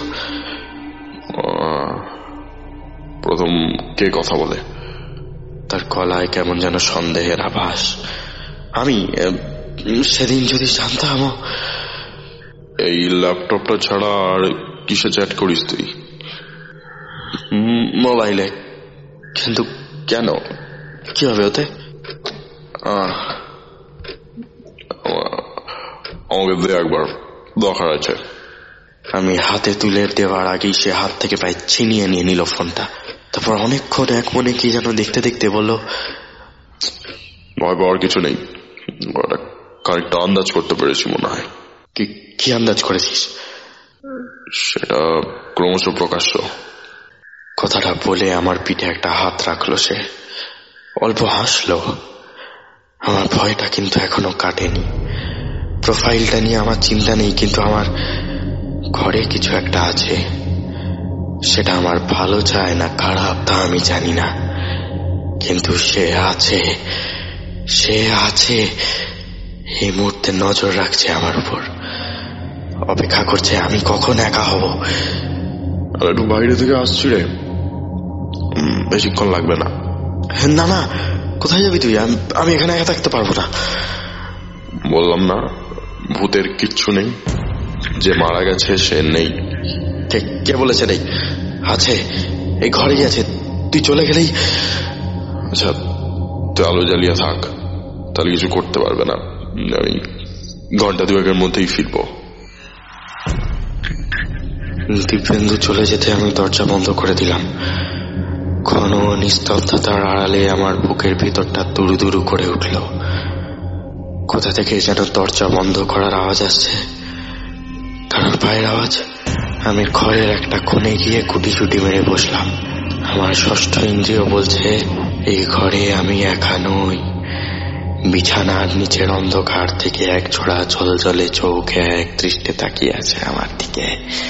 প্রথম কে কথা বলে? তার গলায় কেমন যেন সন্দেহের আভাস। আমি সেদিন যদি জানতাম। এই ল্যাপটপটা ছাড়া আর কিসে চ্যাট করিস তুই? মোবাইলে। কিন্তু কেন, কি হবে ওতে? আমাকে দে একবার, দরকার আছে। আমি হাতে তুলে দেওয়ার আগেই সে হাত থেকে প্রায় ছিনিয়ে নিয়ে নিল ফোনটা। তারপর অনেকক্ষণ এক মনে কি যেন দেখতে দেখতে বলল, ভয় পাওয়ার কিছু নেই। খানিকটা আন্দাজ করতে পেরেছি মনে হয়। কি আন্দাজ করেছিস? সেটা ক্রমশ প্রকাশ্য। কথাটা বলে আমার পিঠে একটা হাত রাখলো সে। অল্প হাসলো। আমার ভয়টা কিন্তু এখনো কাটেনি। প্রোফাইলটা নিয়ে আমার চিন্তা নেই, কিন্তু আমার ঘরে কিছু একটা আছে। সেটা আমার ভালো চায় না খারাপ তা আমি জানি না, কিন্তু সে আছে এই মুহূর্তে নজর রাখছে আমার উপর, অপেক্ষা করছে আমি কখন একা হব। একটু বাইরে থেকে আসছি রে, বেশিক্ষণ লাগবে না। না না, কোথায় যাবি তুই? আমি এখানে একা থাকতে পারবো না। বললাম না ভূতের কিচ্ছু নেই, যে মারা গেছে সে নেই। কে বলেছে নেই? আছে, এই ঘরেই আছে, তুই চলে গেলেই। আচ্ছা তুই আলো জ্বালিয়ে থাক, তাহলে কিছু করতে পারবে না। আমি ঘন্টা দুয়েকের মধ্যেই ফিরবো। দিব্যেন্দু চলে যেতে আমি দরজা বন্ধ করে দিলাম। ঘন নিস্তব্ধতার আড়ালে আমার বুকের ভিতরটা দুরু দুরু করে উঠল। কোথা থেকে যেন দরজা বন্ধ করার আওয়াজ আসছে, কারোর পায়ের আওয়াজ। আমি ঘরের একটা কোণে গিয়ে কুটি মেরে বসলাম। আমার ষষ্ঠ ইন্দ্রিয় বলছে এই ঘরে আমি একা নই। বিছানার নিচের অন্ধকার থেকে এক ঝোড়া জলজলে চোখে এক দৃষ্টে তাকিয়ে আছে আমার দিকে।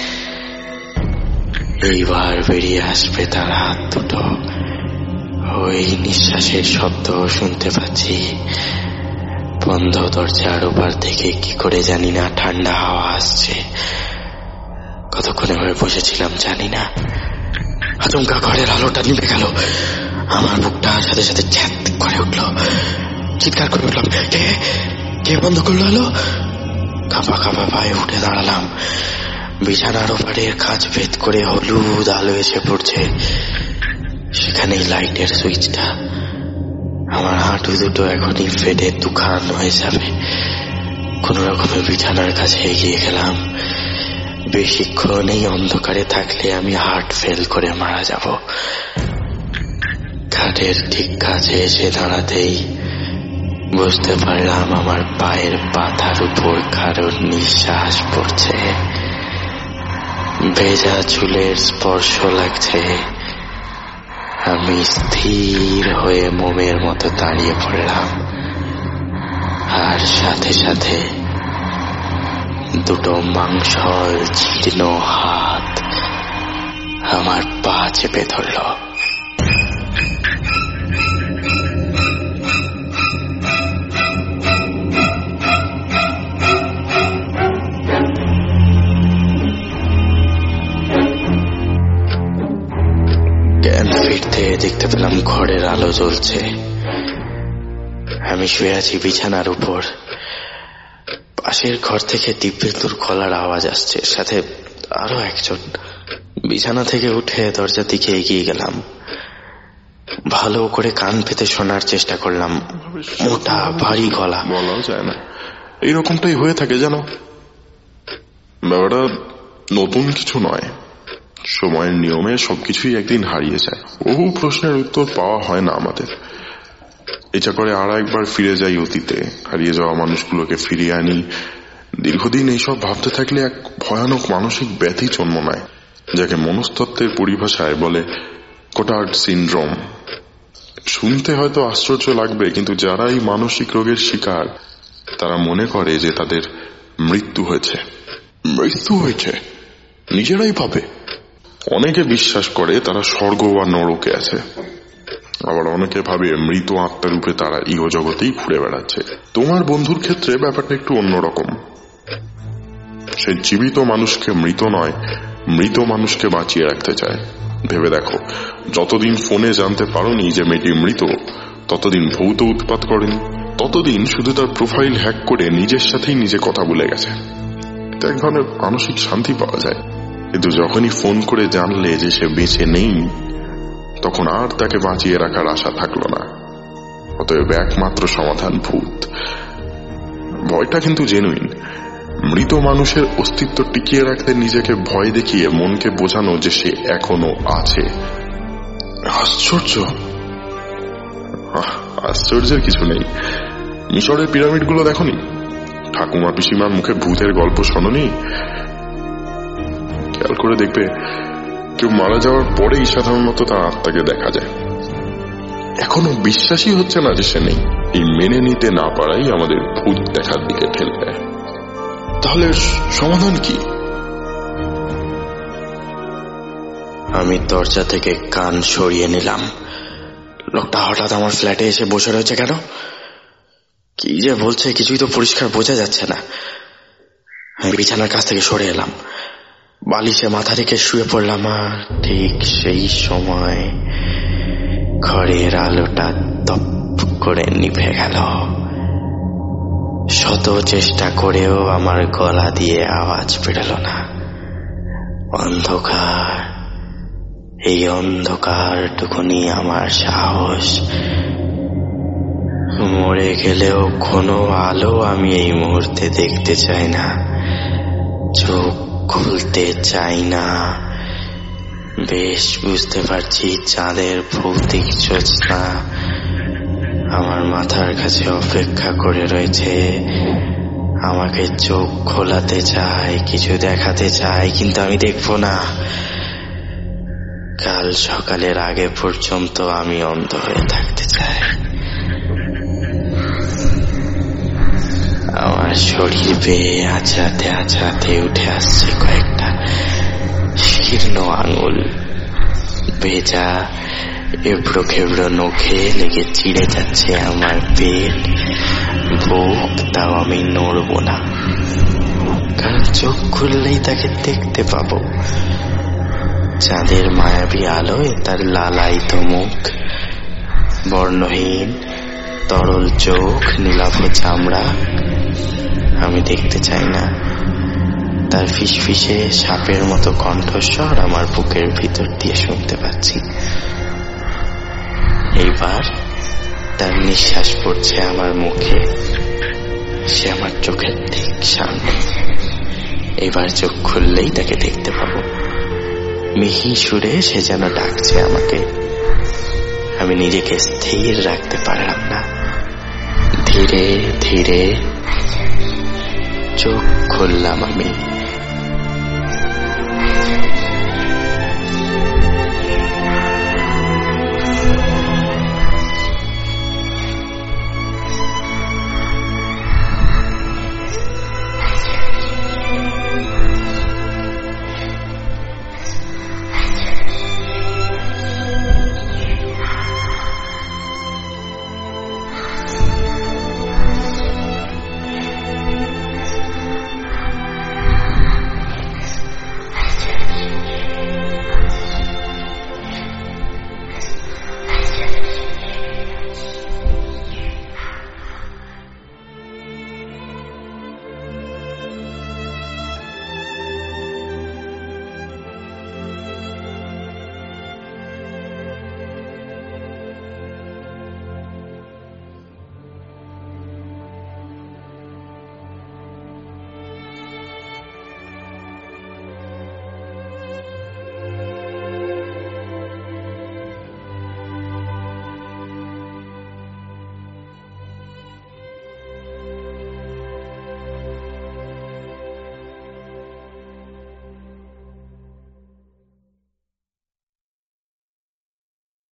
এইবার বেরিয়ে আসবে তার হাত দুটো। ওই নিঃশ্বাসের শব্দ শুনতে পাচ্ছি। বন্ধ দরজার ওপার থেকে কি করে জানি না ঠান্ডা হাওয়া আসছে। কতক্ষণে হয়ে বসেছিলাম জানি না, আচমকা ঘরের আলোটা নিভে গেল। আমার বুকটা সাথে সাথে ছ্যাঁত করে উঠল, চিৎকার করে উঠলাম, কে বন্ধ করলো আলো? কাঁপা পায়ে উঠে দাঁড়ালাম। বিছানার ওপারের কাঁচ ভেদ করে হলুদ আলো এসে পড়ছে। সেখানেই লাইটের সুইচটা। আমার হাঁটু দুটো এখনই ফেটে দুখান হয়ে যাবে। কোন রকমের বিছানার কাছে এগিয়ে গেলাম। বেশিক্ষণ এই অন্ধকারে থাকলে আমি হার্ট ফেল করে মারা যাব। খাটের ঠিক কাছে এসে দাঁড়াতেই বুঝতে পারলাম আমার পায়ের পাতার উপর কারোর নিঃশ্বাস পড়ছে। ভেজা চুলের স্পর্শ লাগছে। আমি স্থির হয়ে মোমের মতো দাঁড়িয়ে পড়লাম, আর সাথে সাথে দুটো মাংসল জীর্ণ হাত আমার পা চেপে ধরল। জ্ঞান ফিরতে দেখতে পেলাম ঘরের আলো জ্বলছে। আমি শুয়ে আছি বিছানার উপর। পাশের ঘর থেকে দিব্যেন্দুর গলার আওয়াজ আসছে, সাথে আরো একজন। বিছানা থেকে উঠে দরজার দিকে এগিয়ে গেলাম। ভালো করে কান পেতে শোনার চেষ্টা করলাম। মোটা ভারী গলা। বলাও যায় না, এইরকমটাই হয়ে থাকে জানো। ব্যাপারটা নতুন কিছু নয়, সময়ের নিয়মে সবকিছুই একদিন হারিয়ে যায়। বহু প্রশ্নের উত্তর পাওয়া হয় না আমাদের। ইচ্ছা করে আর একবার ফিরে যাই অতীতে, হারিয়ে যাওয়া মানুষগুলোকে ফিরিয়ে আনি। দীর্ঘদিন এইসব ভাবতে থাকলে এক ভয়ানক মানসিক ব্যাধি জন্ম নেয়, যাকে মনস্তত্ত্বের পরিভাষায় বলে কোটার্ড সিনড্রোম। শুনতে হয়তো আশ্চর্য লাগবে, কিন্তু যারা এই মানসিক রোগের শিকার তারা মনে করে যে তাদের মৃত্যু হয়েছে, নিজেরাই ভাবে। অনেকে বিশ্বাস করে তারা স্বর্গ বা নরকে আছে, আবার অনেকে ভাবে মৃত আত্মার রূপে তারা ইহজগতেই ঘুরে বেড়াচ্ছে। তোমার বন্ধুর ক্ষেত্রে ব্যাপারটা একটু অন্যরকম। সে জীবিত মানুষকে মৃত নয়, মৃত মানুষকে বাঁচিয়ে রাখতে চায়। ভেবে দেখো, যতদিন ফোনে জানতে পারোনি যে মেয়েটি মৃত, ততদিন ভৌত উৎপাত করেনি, ততদিন শুধু তার প্রোফাইল হ্যাক করে নিজের সাথেই নিজে কথা বলে গেছে। এক ধরনের মানসিক শান্তি পাওয়া যায়। কিন্তু যখনই ফোন করে জানলে যে সে বেঁচে নেই, তখন আর তাকে বাঁচিয়ে রাখার আশা থাকলো না। অতএব একমাত্র সমাধান ভূত। ভয়টা কিন্তু জেনুইন। মৃত মানুষের অস্তিত্ব টিকিয়ে রাখতে নিজেকে ভয় দেখিয়ে মনকে বোঝানো যে সে এখনো আছে। আশ্চর্যের কিছু নেই। মিশরের পিরামিডগুলো দেখোনি? ঠাকুমা পিসিমার মুখে ভূতের গল্প শোনোনি? খেয়াল করে দেখবে, কেউ মারা যাওয়ার পরেই সাধারণত তার আত্মাকে দেখা যায়। এখনো বিশ্বাসই হচ্ছে না যে সে নেই। এই মেনে নিতে না পারাই আমাদের ভূত দেখার দিকে ঠেলবে। তাহলে সমাধান কি? আমি দরজা থেকে কান সরিয়ে নিলাম। লোকটা হঠাৎ আমার ফ্ল্যাটে এসে বসে রয়েছে কেন? কি যে বলছে কিছুই তো পরিষ্কার বোঝা যাচ্ছে না। আমি বিছানার কাছ থেকে সরে এলাম, বালিশে মাথা রেখে শুয়ে পড়লাম। আর ঠিক সেই সময় ঘরের আলোটা তপ করে নিভে গেল। শত চেষ্টা করেও আমার গলা দিয়ে আওয়াজ বেরোল না। অন্ধকার, এই অন্ধকারটুকুনি আমার সাহস। মরে গেলেও কোনো আলো আমি এই মুহূর্তে দেখতে চাই না, চোখ খুলতে চাই না। বেশ বুঝতে পারছি চাঁদের ভৌতিক জ্যোৎস্না আমার মাথার কাছে অপেক্ষা করে রয়েছে। আমাকে চোখ খোলাতে চায়, কিছু দেখাতে চায়, কিন্তু আমি দেখবো না। কাল সকালের আগে পর্যন্ত আমি অন্ধ হয়ে থাকতে চাই। আমার শরীর বেয়ে আছড়াতে আছড়াতে উঠে আসছে কয়েকটা শীর্ণ আঙুল। ভেজা এবড়ো খেবড়ো নখে লেগে চিড়ে যাচ্ছে আমার পেট, বুক। তাও আমি নড়ব না, কারণ চোখ খুললেই তাকে দেখতে পাবো। চাঁদের মায়াবী আলোয় তার লালায়িত মুখ, বর্ণহীন তরল চোখ, নীলাভ চামড়া। আমি দেখতে চাই না। তার ফিসফিসে সাপের মতো কণ্ঠস্বর আমার বুকের ভিতর দিয়ে শুনতে পাচ্ছি। এইবার তার নিঃশ্বাস পড়ছে আমার মুখে, সে আমার চোখের ঠিক সামনে। এবার চোখ খুললেই তাকে দেখতে পাবো। মিহি সুরে সে যেন ডাকছে আমাকে। আমি নিজেকে স্থির রাখতে পারলাম না। ধীরে ধীরে চোখ খুললাম আমি।